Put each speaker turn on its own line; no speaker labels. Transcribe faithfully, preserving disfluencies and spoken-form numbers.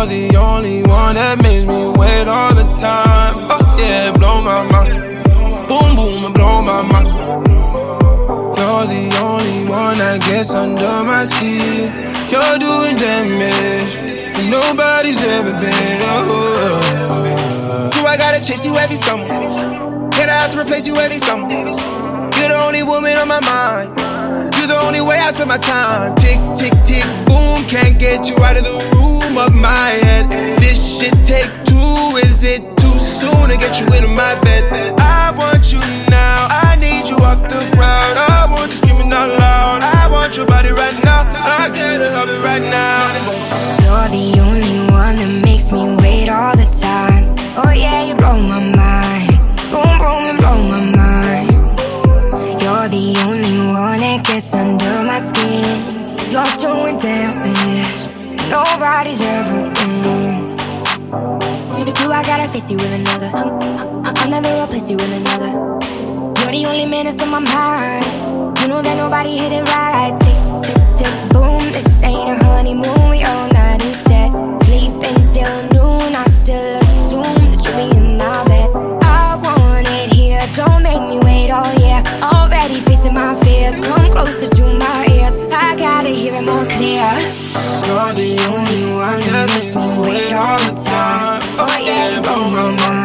You're the only one that makes me wait all the time. Oh yeah, blow my mind. Boom boom and blow my mind. You're the only one that gets under my skin. You're doing damage nobody's ever been. Oh. Do I gotta chase you every summer? Can I have to replace you every summer? You're the only woman on my mind. You're the only way I spend my time. Tick, tick, tick, boom. Can't get you out of the room of my head. This shit take two. Is it too soon to get you into my bed? I want you now. I need you off the ground. I want you screaming out loud. I want your body right now. I can't help it right now.
You're the only one that makes me wait all the time. Oh yeah, you blow my mind. Boom, boom, and blow my mind. You're the only one that gets under my skin. You're doing damage nobody's ever been. Do I gotta face you with another? I'll never replace you with another. You're the only man that's on my mind. You know that nobody hit it right. Tick, tick, tick, boom. This ain't a honeymoon. We all night instead. Sleep until noon. I still assume that you'll be in my bed. I want it here. Don't make me wait all year. Already facing my fears. Come closer to my ears. I gotta hear it more clear. You're the only one that makes me wait all the time. Oh yeah, you blow my mind.